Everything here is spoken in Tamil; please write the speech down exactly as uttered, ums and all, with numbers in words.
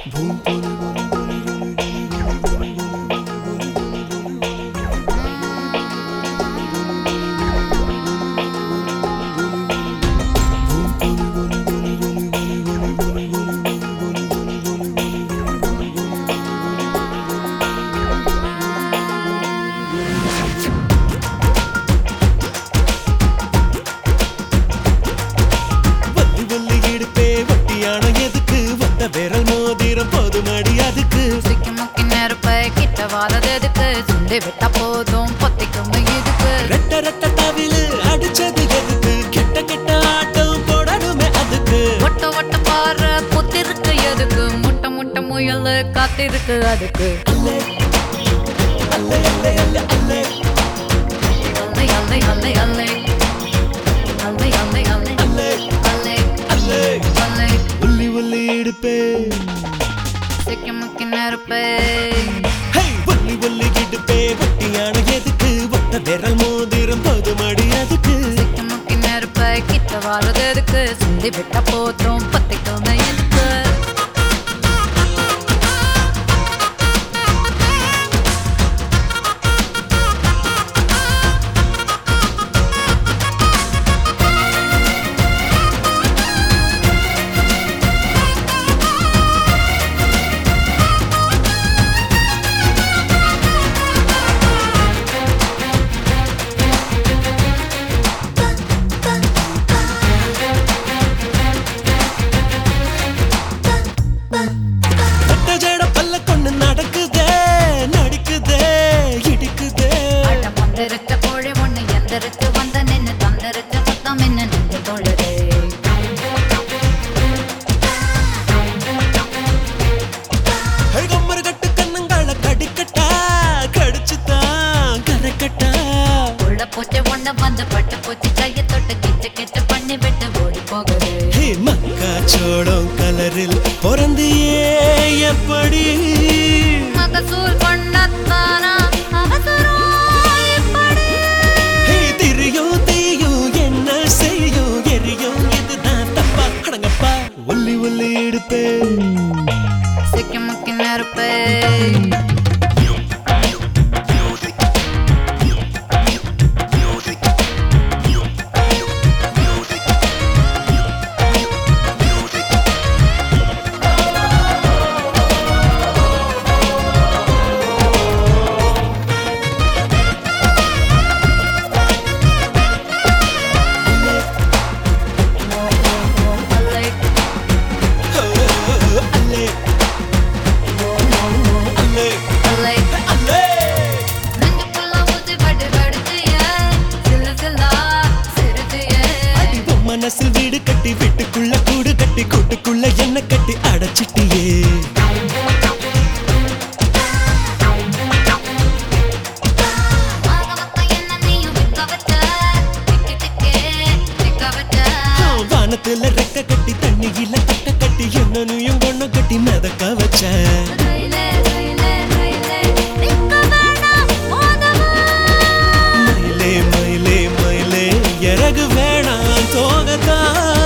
விரல் மோதிரம் போதுமடி அதுக்கு சிக்கிமுக்கி நெருப்பை கிட்ட வாழறதுக்கு சுண்டி விட்டா போதும் பொத்திக்கும் இதுக்கு ரெட்ட ரெட்ட தவிலு அடிச்சது எதுக்கு கெட்ட கெட்ட ஆட்டம் போடணுமே அதுக்கு ஒட்ட ஒட்ட பாரு புத்திருக்கு எதுக்கு முட்டை முட்டை முயல் காத்திருக்கு அதுக்கு அல்லே அல்லே அல்லே அல்லே அல்லே அல்லை அல்லை அல்லை அல்லை அல்லை அல்லை அல்லை அல்லே அல்லை அல்லே அல்லை உள்ளி உள்ளி இடுப்பே சிக்கிமுக்கி நெருப்பை ஹே உள்ளி உள்ளி இடுப்பே ஒட்டியான எதுக்கு ஒத்த விரல் மோதிரம் போதுமடி அதுக்கு சிக்கிமுக்கி நெருப்பை கிட்ட வாழறதுக்கு சுண்டி விட்டா போதும் பொத்திக்கும் இதுக்கு மக்காச்சோளம் கலரில் பொறந்தியே எப்படி மகசூல் கொண்டத்தானா அவசரம் எப்படி திரியும் தீயும் என்ன செய்யும் எரியும் இதுதான் தப்பா அடங்கப்பா ஒல்லி ஒல்லி எடுப்பே சிக்கிமுக்கி நெருப்பே மனசில் வீடு கட்டி வீட்டுக்குள்ள கூடு கட்டி கூட்டுக்குள்ள என்ன கட்டி அடைச்சிட்டியே வானத்துல ரெக்க கட்டி தண்ணியில தட்ட கட்டி என்னனையும் கொண்டு கட்டி மிதக்க வச்ச மயிலே மயிலே மயிலே இறகு வேணாம் தோகத்தான்